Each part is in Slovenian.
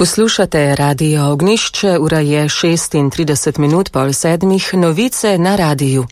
Poslušate Radio Ognjišče, ura je 36 minut pol 7, novice na radiju.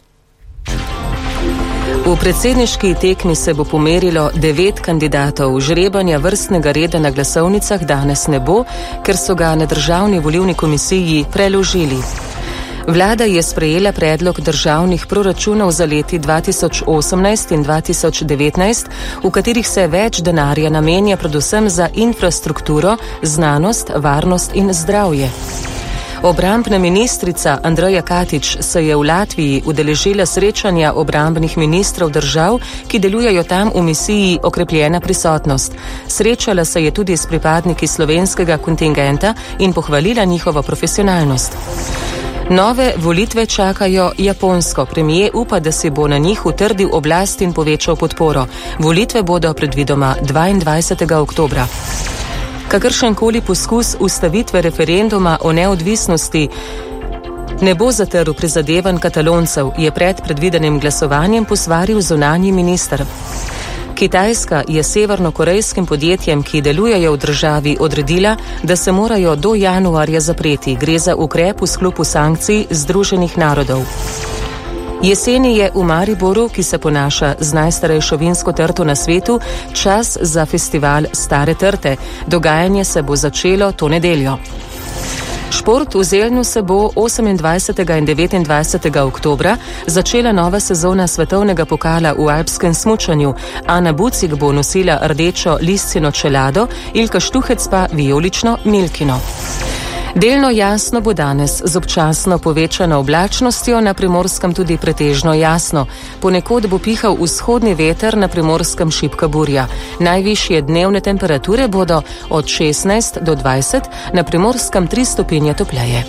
V predsedniški tekmi se bo pomerilo 9 kandidatov. Žrebanja vrstnega reda na glasovnicah danes ne bo, ker so ga na Državni volilni komisiji preložili. Vlada je sprejela predlog državnih proračunov za leti 2018 in 2019, v katerih se več denarja namenja predvsem za infrastrukturo, znanost, varnost in zdravje. Obrambna ministrica Andreja Katič se je v Latviji udeležila srečanja obrambnih ministrov držav, ki delujejo tam v misiji Okrepljena prisotnost. Srečala se je tudi s pripadniki slovenskega kontingenta in pohvalila njihovo profesionalnost. Nove volitve čakajo Japonsko. Premijer upa, da se bo na njih utrdil oblast in povečal podporo. Volitve bodo predvidoma 22. oktobra. Kakršenkoli poskus ustavitve referenduma o neodvisnosti ne bo zatrl prizadevanj Kataloncev, je pred predvidenim glasovanjem posvaril zunanji minister. Kitajska je severnokorejskim podjetjem, ki delujejo v državi, odredila, da se morajo do januarja zapreti. Gre za ukrep v sklopu sankcij Združenih narodov. Jeseni je v Mariboru, ki se ponaša z najstarejšo vinsko trto na svetu, čas za festival Stare trte. Dogajanje se bo začelo to nedeljo. Šport v Zelnu se bo 28. in 29. oktobra začela nova sezona svetovnega pokala v alpskem smučanju. Ana Bucik bo nosila rdečo listino čelado, Ilka Štuhec pa vijolično milkino. Delno jasno bo danes z občasno povečano oblačnostjo, na Primorskem tudi pretežno jasno. Ponekod bo pihal vzhodni veter, na Primorskem šibka burja. Najvišje dnevne temperature bodo od 16 do 20, na Primorskem 3 stopinje topleje.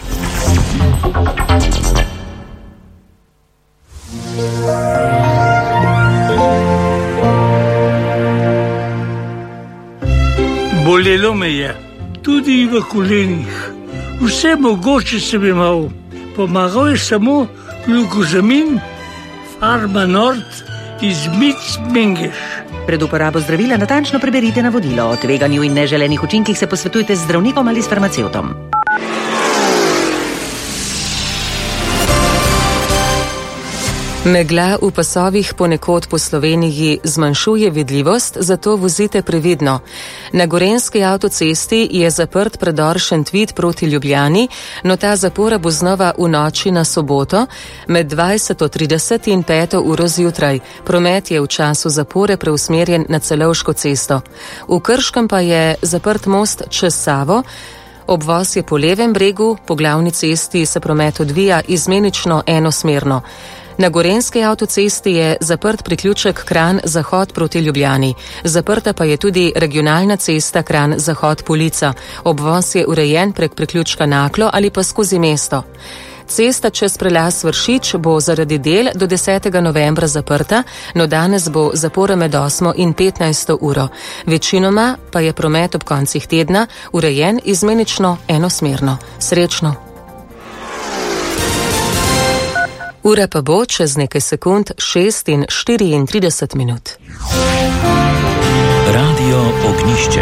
Bolelo me je. Tudi v kolenih. Vse mogoče sem imel. Pomagal je samo glukozamin, Farma Nord iz Mengeš. Pred uporabo zdravila natančno preberite navodilo. O tveganju in neželenih učinkih se posvetujte z zdravnikom ali s farmacevtom. Megla v pasovih ponekod po Sloveniji zmanjšuje vidljivost, zato vozite previdno. Na Gorenjski avtocesti je zaprt predor Šentvid proti Ljubljani, no ta zapora bo znova v noči na soboto med 20:30 in 5. uro zjutraj. Promet je v času zapore preusmerjen na Celovško cesto. V Krškem pa je zaprt most čez Savo. Obvoz je po levem bregu, po glavni cesti se promet odvija izmenično enosmerno. Na Gorenjski avtocesti je zaprt priključek Kranj-Zahod proti Ljubljani. Zaprta pa je tudi regionalna cesta Kranj-Zahod-Polica. Obvoz je urejen prek priključka Naklo ali pa skozi mesto. Cesta čez prelaz Vršič bo zaradi del do 10. novembra zaprta, no danes bo zapora med 8. in 15. uro. Večinoma pa je promet ob koncih tedna urejen izmenično enosmerno. Srečno! Ura pa bo čez nekaj sekund 6 in 34 minut. Radio Ognjišče.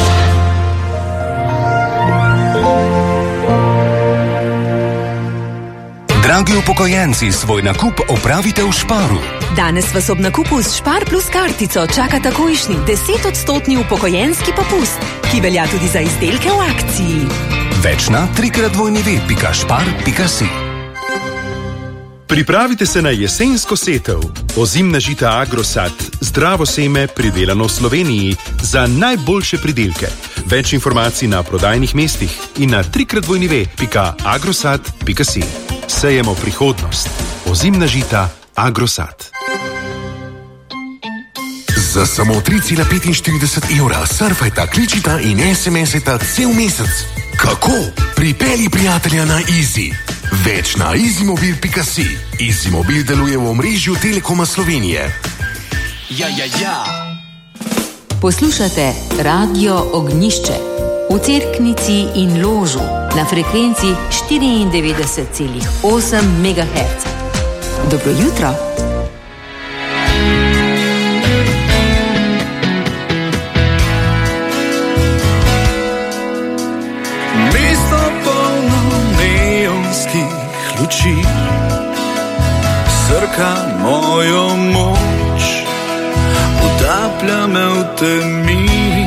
Dragi upokojenci, svoj nakup opravite v Sparu. Danes vas ob nakupu s Spar Plus kartico čaka takojšnji 10% upokojenski popust, ki velja tudi za izdelke v akciji. Več na www.spar.si. Pripravite se na jesensko setev. Ozimna žita Agrosat, zdravo seme, pridelano v Sloveniji, za najboljše pridelke. Več informacij na prodajnih mestih in na www.agrosat.si. Sejemo prihodnost. Ozimna žita Agrosat. Za samo 3,45 evra surfajta, kličita in SMS-ita cel mesec. Kako? Pripelji prijatelja na Easy. Več na easymobil.si. Easymobil deluje v omrežju Telekoma Slovenije. Poslušate Radio Ognjišče v Cerknici in Ložu na frekvenci 94,8 MHz. Dobro jutro. Mesto polno neonskih luči, srka mojo moč, utaplja me v temi.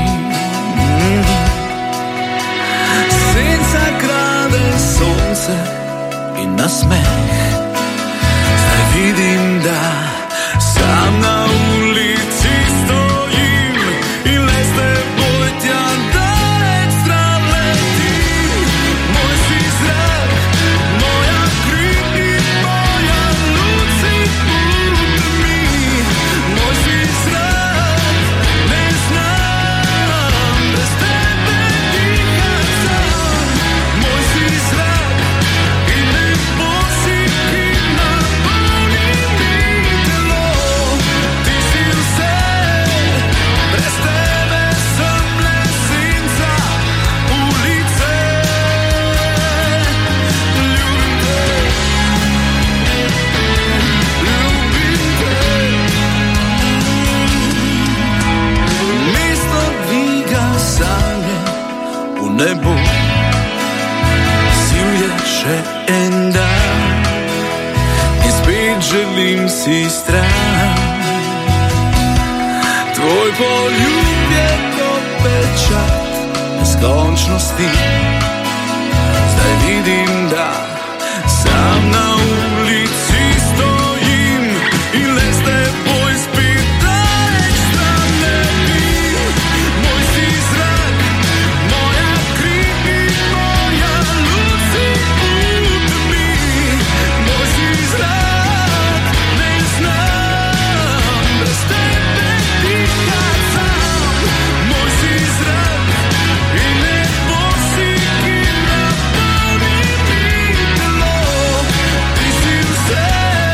Senca krade sonce in nasmeh, zdaj vidim, da sam na ulici stojim in le s teboj tja daleč stran letim. Moj si zrak, moja kri in moja luč si v temi. Moj si zrak, ne znam brez tebe dihat sam. Moj si zrak in nebo si, ki napolni mi telo. Ti si vse, brez tebe sem le senca ulice. Ljubim te, ljubim te. Mesto dviga sanje v nebo, sil je še en dan in spet želim si stran. Tvoj poljub je kot pečat neskončnosti, zdaj vidim, da sam na ulici stojim in le s teboj spet daleč stran letim. Moj si zrak, moja kri in moja luč si v temi. Moj si zrak, ne znam brez tebe dihat sam. Moj si zrak in nebo si, ki napolni mi telo. Ti si vse,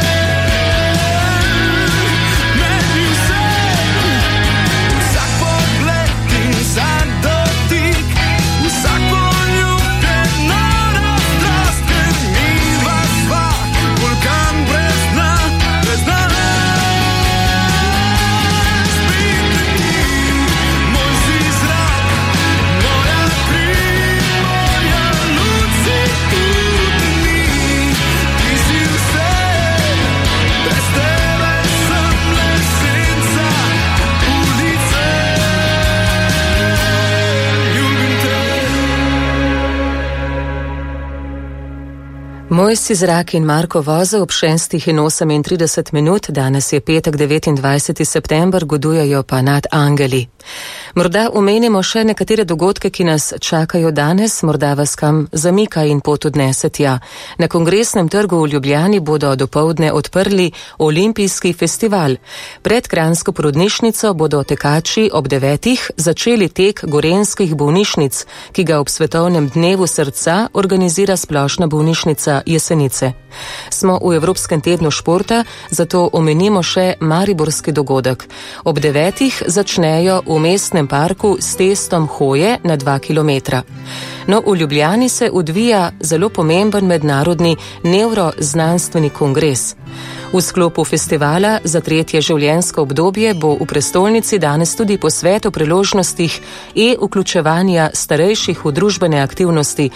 meni vse. Vsak pogled in vsak dotik, vsak poljubljena strast, ker midva sva vulkan brez dna, brez dna. Spet letim. Moj si zrak, moja kri, moja luč si v temi. Ti si vse, brez tebe sem le senca ulice. Ljubim te. Moj si zrak in Marko Vozel ob 6:38. Danes je petek 29. september, godujejo pa nad angeli. Morda omenimo še nekatere dogodke, ki nas čakajo danes, morda vas kam zamika in pot odnese tja. Na Kongresnem trgu v Ljubljani bodo dopoldne odprli olimpijski festival. Pred Kranjsko porodnišnico bodo tekači ob 9. začeli tek gorenjskih bolnišnic, ki ga ob svetovnem dnevu srca organizira splošna bolnišnica Jesenice. Smo v Evropskem tednu športa, zato omenimo še mariborski dogodek. Ob 9. začnejo v mestnem parku s testom hoje na 2 kilometra. No, v Ljubljani se odvija zelo pomemben mednarodni nevroznanstveni kongres. V sklopu festivala za 3. življenjsko obdobje bo v prestolnici danes tudi posvet o priložnostih vključevanja starejših v družbene aktivnosti